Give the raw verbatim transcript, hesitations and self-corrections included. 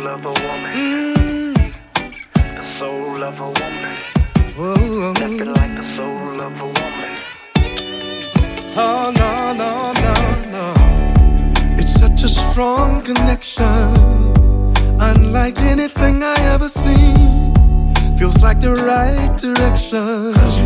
soul of a woman. Mm. The soul of a woman. Whoa. Nothing like the soul of a woman. Oh, no, no, no, no. It's such a strong connection, unlike anything I ever seen. Feels like the right direction. 'Cause